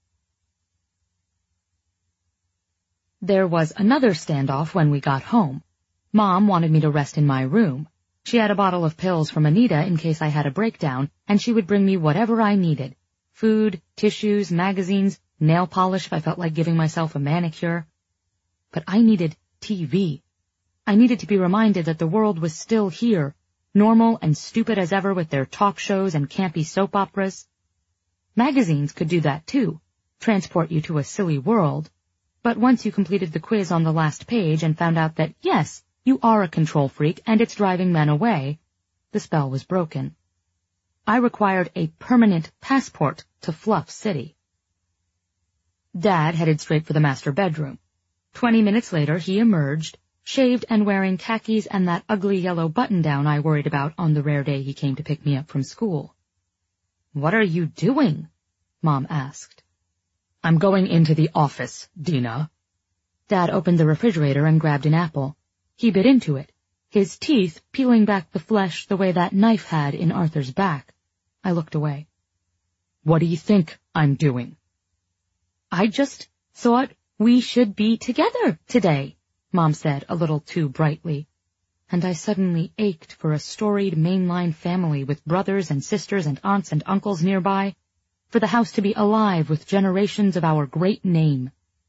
There was another standoff when we got home. Mom wanted me to rest in my room. She had a bottle of pills from Anita in case I had a breakdown, and she would bring me whatever I needed. Food, tissues, magazines, nail polish if I felt like giving myself a manicure. But I needed TV. I needed to be reminded that the world was still here, normal and stupid as ever with their talk shows and campy soap operas. Magazines could do that too, transport you to a silly world. But once you completed the quiz on the last page and found out that, yes, you are a control freak and it's driving men away, the spell was broken. I required a permanent passport to Fluff City. Dad headed straight for the master bedroom. 20 minutes later he emerged, shaved and wearing khakis and that ugly yellow button-down I worried about on the rare day he came to pick me up from school. "What are you doing?" Mom asked. "I'm going into the office, Dina." Dad opened the refrigerator and grabbed an apple. He bit into it, his teeth peeling back the flesh the way that knife had in Arthur's back. I looked away. "What do you think I'm doing?" "I just thought we should be together today," Mom said a little too brightly, and I suddenly ached for a storied mainline family with brothers and sisters and aunts and uncles nearby. for the house to be alive with generations of our great name.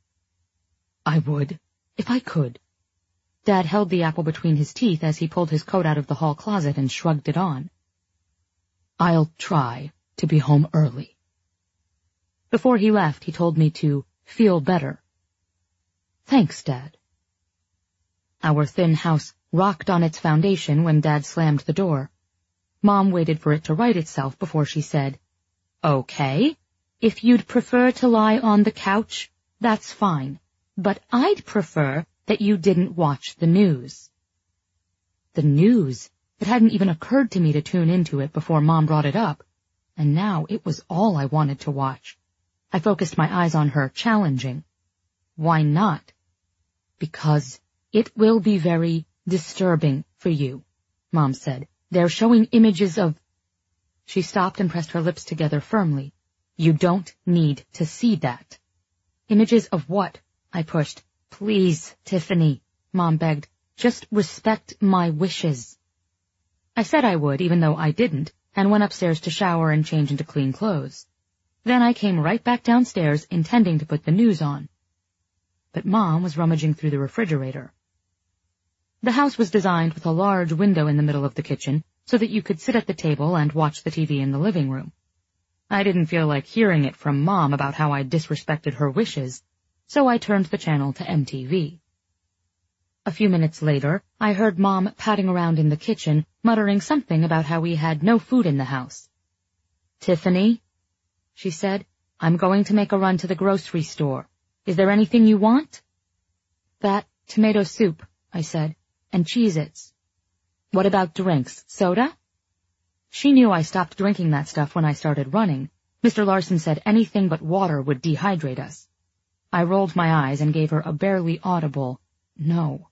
I would, if I could. Dad held the apple between his teeth as he pulled his coat out of the hall closet and shrugged it on. I'll try to be home early. Before he left, he told me to feel better. Thanks, Dad. Our thin house rocked on its foundation when Dad slammed the door. Mom waited for it to right itself before she said, Okay, if you'd prefer to lie on the couch, that's fine, but I'd prefer that you didn't watch the news. The news? It hadn't even occurred to me to tune into it before Mom brought it up, and now it was all I wanted to watch. I focused my eyes on her, challenging. Why not? Because it will be very disturbing for you, Mom said. They're showing images of... She stopped and pressed her lips together firmly. You don't need to see that. Images of what? I pushed. Please, Tiffany, Mom begged. Just respect my wishes. I said I would, even though I didn't, and went upstairs to shower and change into clean clothes. Then I came right back downstairs, intending to put the news on. But Mom was rummaging through the refrigerator. The house was designed with a large window in the middle of the kitchen so that you could sit at the table and watch the TV in the living room. I didn't feel like hearing it from Mom about how I disrespected her wishes, so I turned the channel to MTV. A few minutes later, I heard Mom padding around in the kitchen, muttering something about how we had no food in the house. Tiffany, she said, I'm going to make a run to the grocery store. Is there anything you want? That tomato soup, I said, and Cheez-Its. What about drinks? Soda? She knew I stopped drinking that stuff when I started running. Mr. Larson said anything but water would dehydrate us. I rolled my eyes and gave her a barely audible no.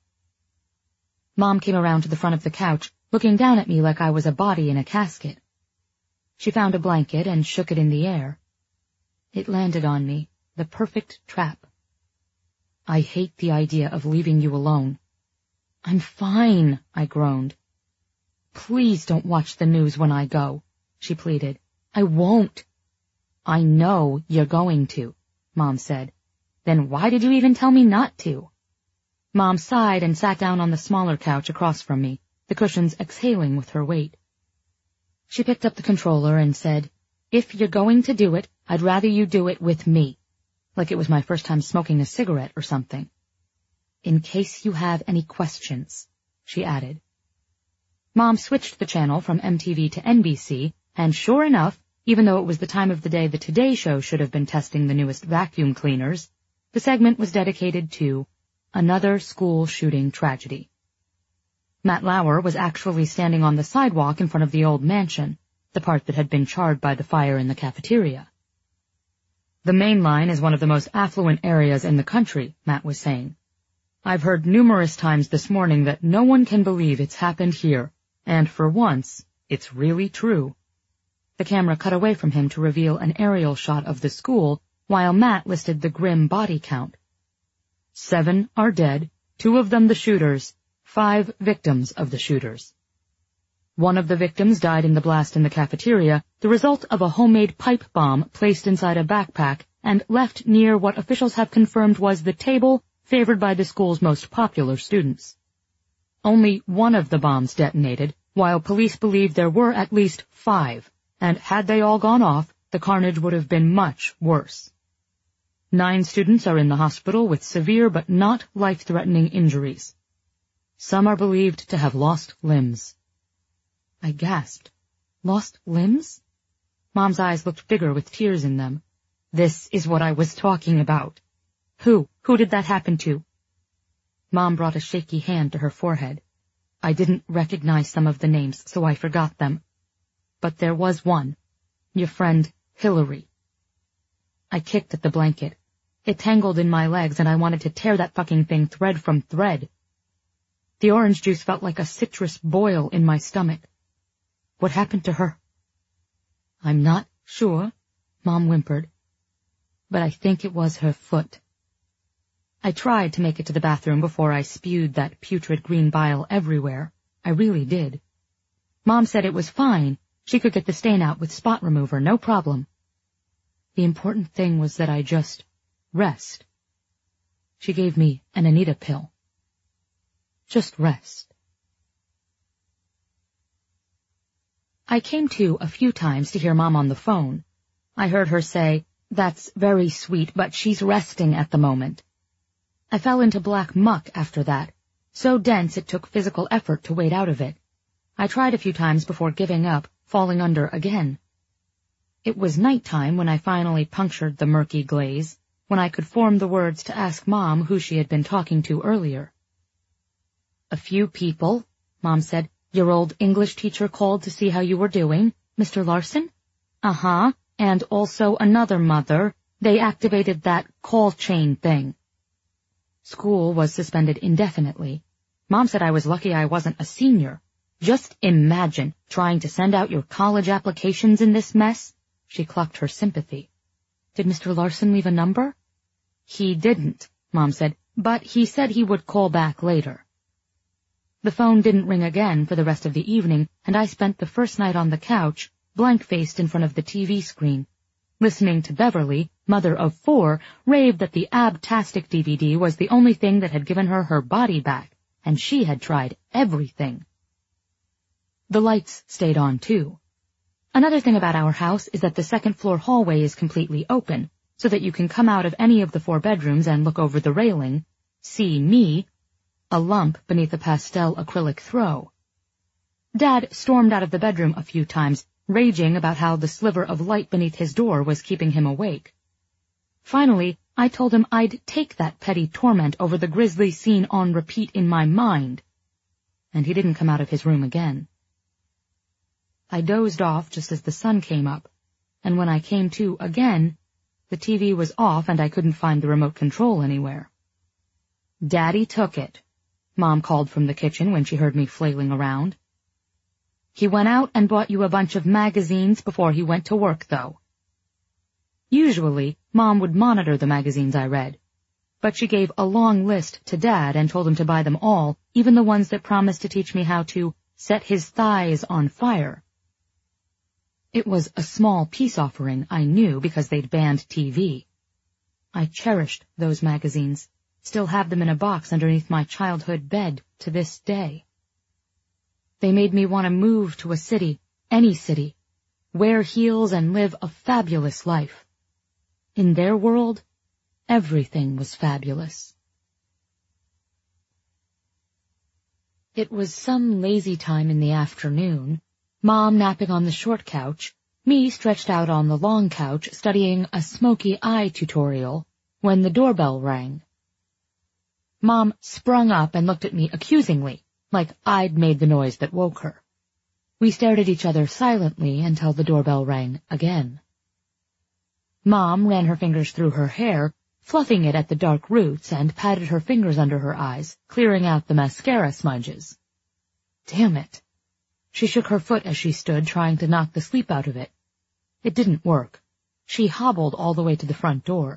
Mom came around to the front of the couch, looking down at me like I was a body in a casket. She found a blanket and shook it in the air. It landed on me, the perfect trap. I hate the idea of leaving you alone. I'm fine, I groaned. Please don't watch the news when I go, she pleaded. I won't. I know you're going to, Mom said. Then why did you even tell me not to? Mom sighed and sat down on the smaller couch across from me, the cushions exhaling with her weight. She picked up the controller and said, If you're going to do it, I'd rather you do it with me, like it was my first time smoking a cigarette or something. In case you have any questions, she added. Mom switched the channel from MTV to NBC, and sure enough, even though it was the time of the day the Today Show should have been testing the newest vacuum cleaners, the segment was dedicated to another school shooting tragedy. Matt Lauer was actually standing on the sidewalk in front of the old mansion, the part that had been charred by the fire in the cafeteria. The main line is one of the most affluent areas in the country, Matt was saying. I've heard numerous times this morning that no one can believe it's happened here, and for once, it's really true. The camera cut away from him to reveal an aerial shot of the school, while Matt listed the grim body count. 7 are dead, 2 of them the shooters, 5 victims of the shooters. One of the victims died in the blast in the cafeteria, the result of a homemade pipe bomb placed inside a backpack and left near what officials have confirmed was the table favored by the school's most popular students. Only one of the bombs detonated, while police believe there were at least 5, and had they all gone off, the carnage would have been much worse. 9 students are in the hospital with severe but not life-threatening injuries. Some are believed to have lost limbs. I gasped. Lost limbs? Mom's eyes looked bigger with tears in them. This is what I was talking about. Who did that happen to? Mom brought a shaky hand to her forehead. I didn't recognize some of the names, so I forgot them. But there was one. Your friend, Hillary. I kicked at the blanket. It tangled in my legs and I wanted to tear that fucking thing thread from thread. The orange juice felt like a citrus boil in my stomach. What happened to her? I'm not sure, Mom whimpered, but I think it was her foot. I tried to make it to the bathroom before I spewed that putrid green bile everywhere. I really did. Mom said it was fine. She could get the stain out with spot remover, no problem. The important thing was that I just rest. She gave me an Anita pill. Just rest. I came to a few times to hear Mom on the phone. I heard her say, "That's very sweet, but she's resting at the moment." I fell into black muck after that, so dense it took physical effort to wade out of it. I tried a few times before giving up, falling under again. It was nighttime when I finally punctured the murky glaze, when I could form the words to ask Mom who she had been talking to earlier. "A few people," Mom said. "Your old English teacher called to see how you were doing, Mr. Larson?" "Uh-huh, and also another mother. They activated that call chain thing." School was suspended indefinitely. Mom said I was lucky I wasn't a senior. Just imagine trying to send out your college applications in this mess. She clucked her sympathy. "Did Mr. Larson leave a number?" "He didn't," Mom said, "but he said he would call back later." The phone didn't ring again for the rest of the evening, and I spent the first night on the couch, blank-faced in front of the TV screen, listening to Beverly, mother of 4, rave that the Abtastic DVD was the only thing that had given her body back, and she had tried everything. The lights stayed on, too. Another thing about our house is that the second-floor hallway is completely open, so that you can come out of any of the 4 bedrooms and look over the railing, see me, a lump beneath a pastel acrylic throw. Dad stormed out of the bedroom a few times, raging about how the sliver of light beneath his door was keeping him awake. Finally, I told him I'd take that petty torment over the grisly scene on repeat in my mind, and he didn't come out of his room again. I dozed off just as the sun came up, and when I came to again, the TV was off and I couldn't find the remote control anywhere. "Daddy took it," Mom called from the kitchen when she heard me flailing around. "He went out and bought you a bunch of magazines before he went to work, though." Usually, Mom would monitor the magazines I read, but she gave a long list to Dad and told him to buy them all, even the ones that promised to teach me how to set his thighs on fire. It was a small peace offering, I knew, because they'd banned TV. I cherished those magazines, still have them in a box underneath my childhood bed to this day. They made me want to move to a city, any city, wear heels and live a fabulous life. In their world, everything was fabulous. It was some lazy time in the afternoon, Mom napping on the short couch, me stretched out on the long couch studying a smoky eye tutorial, when the doorbell rang. Mom sprung up and looked at me accusingly, like I'd made the noise that woke her. We stared at each other silently until the doorbell rang again. Mom ran her fingers through her hair, fluffing it at the dark roots, and patted her fingers under her eyes, clearing out the mascara smudges. Damn it. She shook her foot as she stood, trying to knock the sleep out of it. It didn't work. She hobbled all the way to the front door.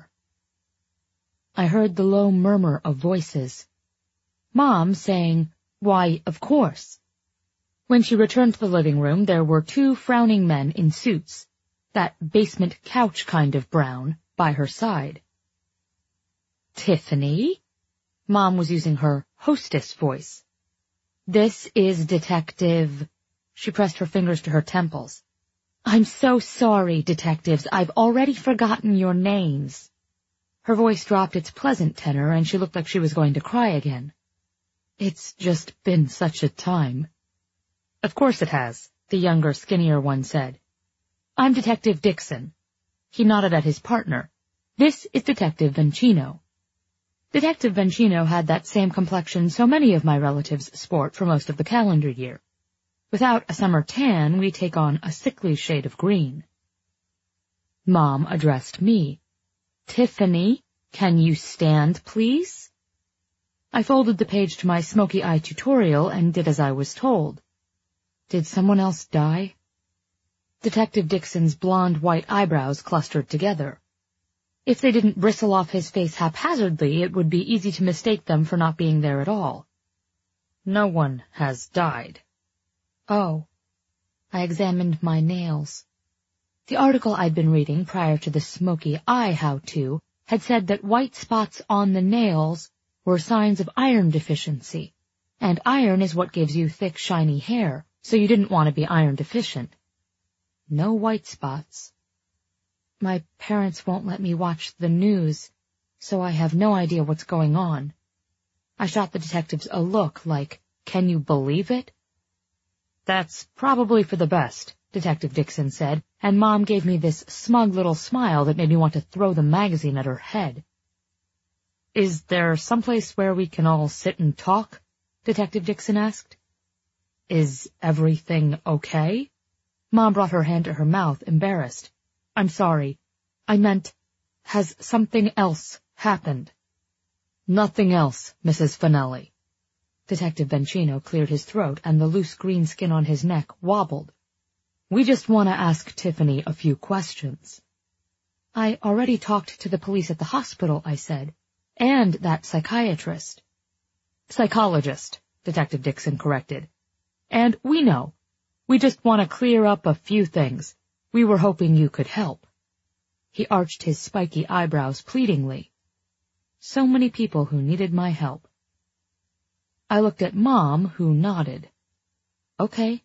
I heard the low murmur of voices. Mom saying, "Why, of course." When she returned to the living room, there were 2 frowning men in suits, that basement couch kind of brown, by her side. "Tiffany?" Mom was using her hostess voice. "This is Detective—" She pressed her fingers to her temples. "I'm so sorry, detectives. I've already forgotten your names." Her voice dropped its pleasant tenor, and she looked like she was going to cry again. "It's just been such a time." "Of course it has," the younger, skinnier one said. "I'm Detective Dixon." He nodded at his partner. "This is Detective Vancino." Detective Vancino had that same complexion so many of my relatives sport for most of the calendar year. Without a summer tan, we take on a sickly shade of green. Mom addressed me. "Tiffany, can you stand, please?" I folded the page to my smoky eye tutorial and did as I was told. Did someone else die? Detective Dixon's blonde-white eyebrows clustered together. If they didn't bristle off his face haphazardly, it would be easy to mistake them for not being there at all. "No one has died." "Oh." I examined my nails. The article I'd been reading prior to the smoky eye how-to had said that white spots on the nails were signs of iron deficiency, and iron is what gives you thick, shiny hair, so you didn't want to be iron deficient. No white spots. My parents won't let me watch the news, so I have no idea what's going on. I shot the detectives a look like, "Can you believe it?" "That's probably for the best," Detective Dixon said, and Mom gave me this smug little smile that made me want to throw the magazine at her head. "Is there someplace where we can all sit and talk?" Detective Dixon asked. "Is everything okay?" Mom brought her hand to her mouth, embarrassed. "I'm sorry. I meant, has something else happened?" "Nothing else, Mrs. Finelli." Detective Bencino cleared his throat, and the loose green skin on his neck wobbled. "We just want to ask Tiffany a few questions." "I already talked to the police at the hospital," I said, "and that psychiatrist." "Psychologist," Detective Dixon corrected. "And we know. We just want to clear up a few things. We were hoping you could help." He arched his spiky eyebrows pleadingly. So many people who needed my help. I looked at Mom, who nodded. "Okay."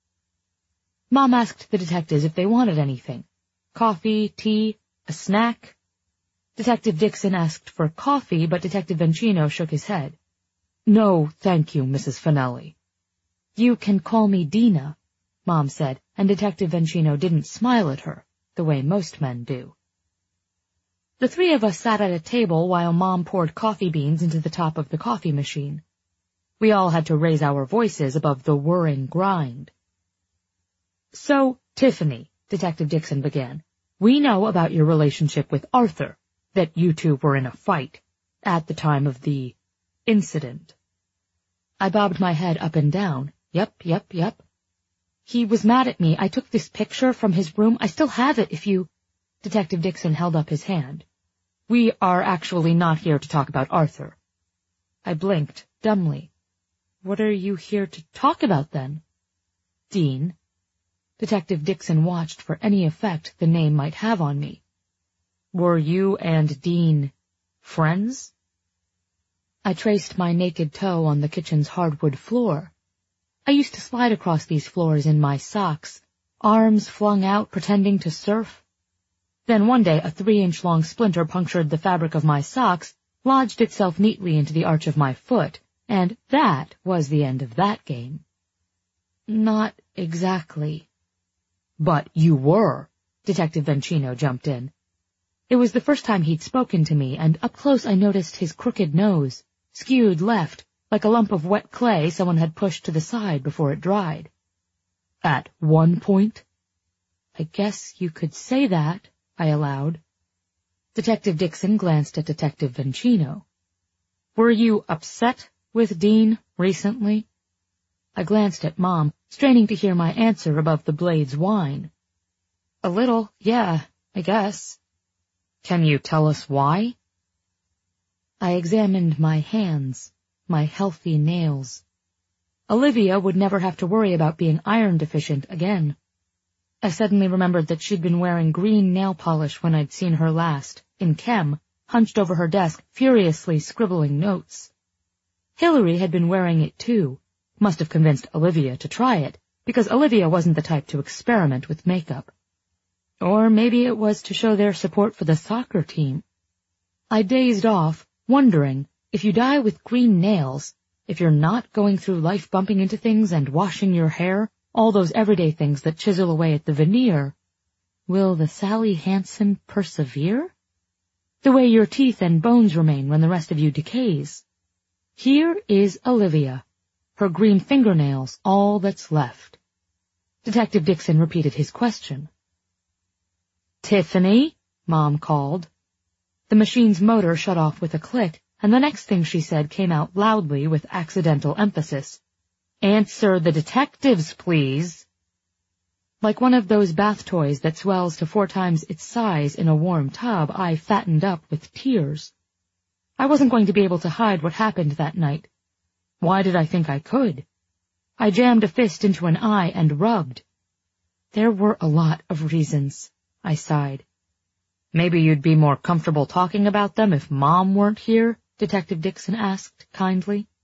Mom asked the detectives if they wanted anything. Coffee, tea, a snack. Detective Dixon asked for coffee, but Detective Bencino shook his head. "No, thank you, Mrs. Finelli." "You can call me Dina," Mom said, and Detective Bencino didn't smile at her, the way most men do. The three of us sat at a table while Mom poured coffee beans into the top of the coffee machine. We all had to raise our voices above the whirring grind. "So, Tiffany," Detective Dixon began, "we know about your relationship with Arthur, that you two were in a fight at the time of the incident." I bobbed my head up and down. Yep. "He was mad at me. I took this picture from his room. I still have it if you—" Detective Dixon held up his hand. "We are actually not here to talk about Arthur." I blinked, dumbly. "What are you here to talk about, then?" "Dean." Detective Dixon watched for any effect the name might have on me. "Were you and Dean friends?" I traced my naked toe on the kitchen's hardwood floor. I used to slide across these floors in my socks, arms flung out pretending to surf. Then one day a 3-inch-long splinter punctured the fabric of my socks, lodged itself neatly into the arch of my foot, and that was the end of that game. "Not exactly." "But you were," Detective Bencino jumped in. It was the first time he'd spoken to me, and up close I noticed his crooked nose, skewed left, like a lump of wet clay someone had pushed to the side before it dried. "At one point?" "I guess you could say that," I allowed. Detective Dixon glanced at Detective Bencino. "Were you upset with Dean recently?" I glanced at Mom, straining to hear my answer above the blade's whine. "A little, yeah, I guess." "Can you tell us why?" I examined my hands, my healthy nails. Olivia would never have to worry about being iron deficient again. I suddenly remembered that she'd been wearing green nail polish when I'd seen her last, in chem, hunched over her desk, furiously scribbling notes. Hillary had been wearing it too. Must have convinced Olivia to try it, because Olivia wasn't the type to experiment with makeup. Or maybe it was to show their support for the soccer team. I dazed off, wondering, if you die with green nails, if you're not going through life bumping into things and washing your hair, all those everyday things that chisel away at the veneer, will the Sally Hansen persevere? The way your teeth and bones remain when the rest of you decays. Here is Olivia, her green fingernails all that's left. Detective Dixon repeated his question. "Tiffany?" Mom called. The machine's motor shut off with a click, and the next thing she said came out loudly with accidental emphasis. "Answer the detectives, please." Like one of those bath toys that swells to 4 times its size in a warm tub, I fattened up with tears. I wasn't going to be able to hide what happened that night. Why did I think I could? I jammed a fist into an eye and rubbed. There were a lot of reasons. I sighed. Maybe you'd be more comfortable talking about them if Mom weren't here, Detective Dixon asked kindly.